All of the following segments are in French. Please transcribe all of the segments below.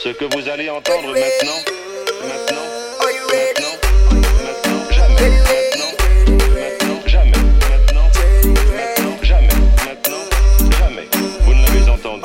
Ce que vous allez entendre maintenant, maintenant, jamais, maintenant, jamais, maintenant, jamais, vous ne l'avez entendu.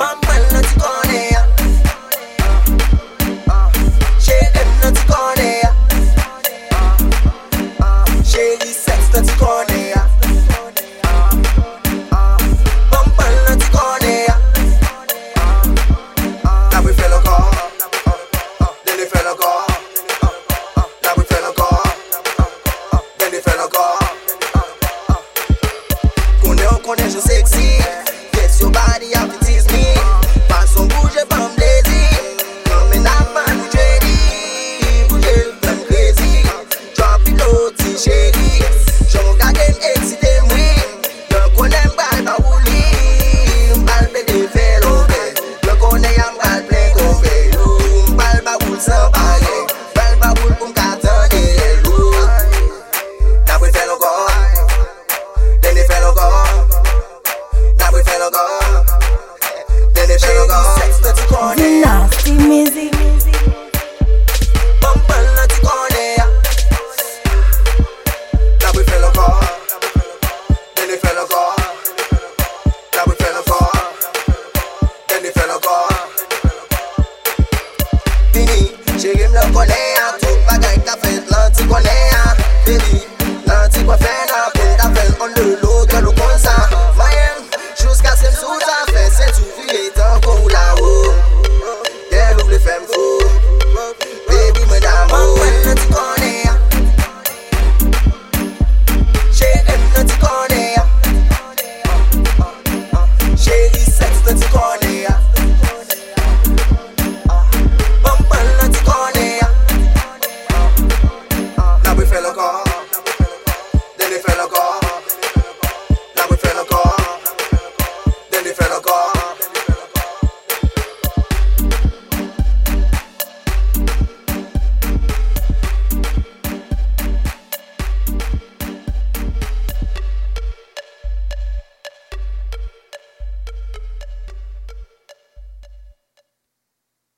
Je sexy, yes your body have to tease me. Pas son bouger pas me plaisir. Comme un affaire nous jelly, bouger le plein crazy. Drop it low, ti chérie. J'en regarde excité moi. Je connais m'bal pas rouler, m'bal pédé fait l'obé. Je connais m'bal plein copé. M'bal pas roule sans baguette, m'bal pas roule pour m'cattendre l'eau. N'a pas fait le corps, then they fait le corps. Nasty music. Chérie me le connaît, tout bagaille qu'a fait là, tu connais, baby.